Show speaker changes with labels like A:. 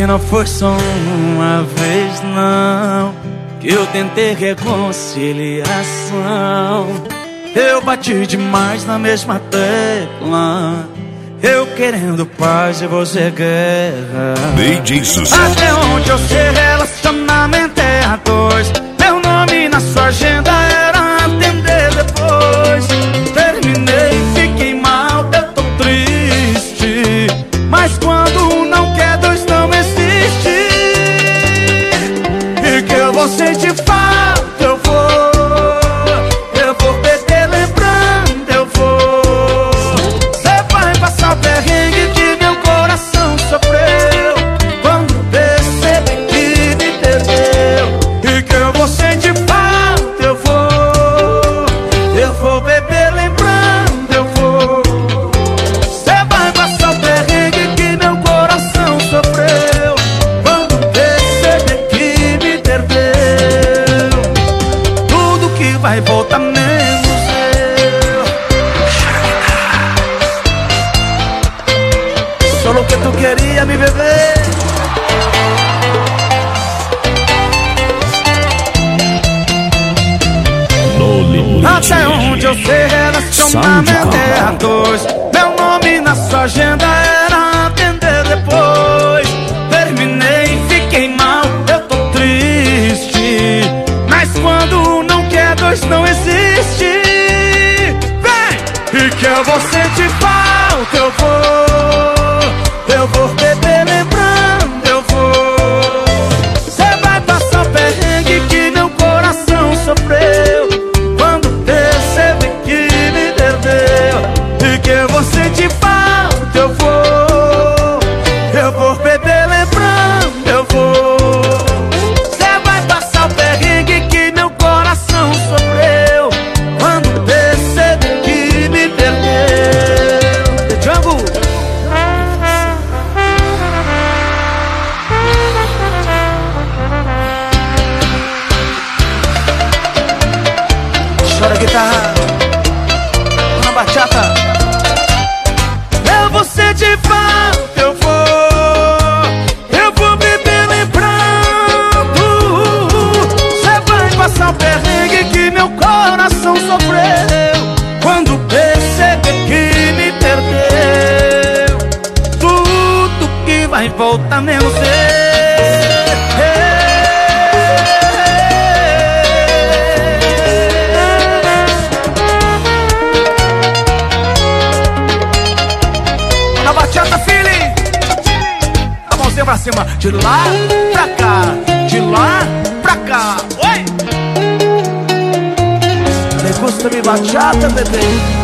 A: que não foi só uma vez, não, que eu tentei reconciliação. Eu bati demais na mesma tecla, eu querendo paz e você guerra.
B: DJ Sucesso.
A: Até onde eu sei, relacionamento é a dois. Meu nome na sua agenda era atender depois. Terminei, fiquei mal, eu tô triste, mas quando não quer, dois não existe. E que eu vou sentir falta, eu vou beber lembrando, eu vou. Cê vai passar o perrengue que meu coração sofreu quando perceber que me perdeu. E que eu vou sentir falta, eu vou beber lembrando, eu vou. Cê vai passar o perrengue que meu coração sofreu quando perceber que me perdeu. Tudo que vai voltar menos eu. Só o que tu queria me beber. Até onde eu sei, relacionamento é a dois. Meu nome na sua agenda era atender depois. Terminei, fiquei mal, eu tô triste, mas quando não quer, dois não existe. Vem! E que eu vou sentir falta, eu vou beber lembrando, eu vou. Cê vai passar o perrengue que meu coração sofreu quando perceber que me perdeu. E que eu vou sentir falta, eu vou beber lembrando, eu vou. Cê vai passar o perrengue que meu coração sofreu quando perceber que me perdeu. The Jungle. Chora guitarra, na bachata. Eu vou sentir falta, eu vou beber lembrando. Cê vai passar o perrengue que meu coração sofreu quando perceber que me perdeu. Tudo que vai voltar menos eu. Na bachata, feeling. A mãozinha pra cima. De lá pra cá, de lá pra cá. Oi! Me gusta mi bachata, bebê.